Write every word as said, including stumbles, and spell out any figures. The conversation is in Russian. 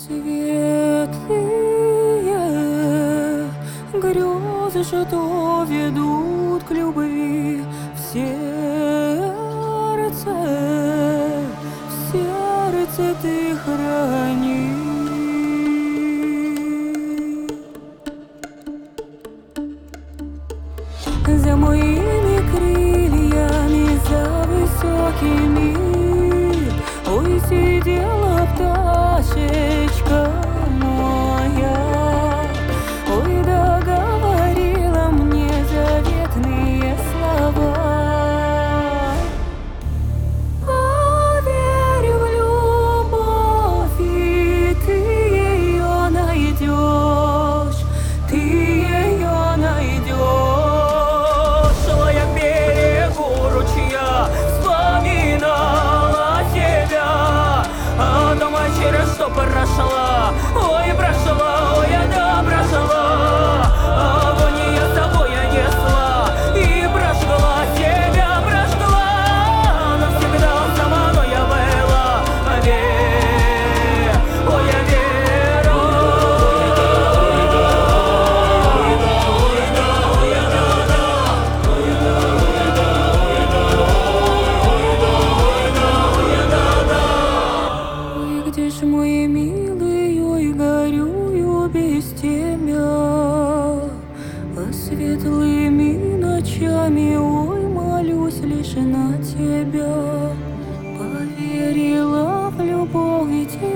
Светлые грезы, что ведут к любви в сердце, в сердце ты храни. За моими крыльями, за высокими, ой, сидела пташечка моя, ой, да говорила мне заветные слова. Поверь в любовь, и ты ее найдешь, ты ее найдешь. Шла я к берегу ручья, вспоминала тебя, а дома через что прошла, ой, прошла, ой, да прошла. Огонь я с собой я несла и прожгла себя, прожгла. Навсегда со мной я была, верь, ой, я верю. Ой, где ж мой милый, ой, горюю без тебя, а светлыми ночами, ой, молюсь лишь на тебя. Поверила в любовь, ведь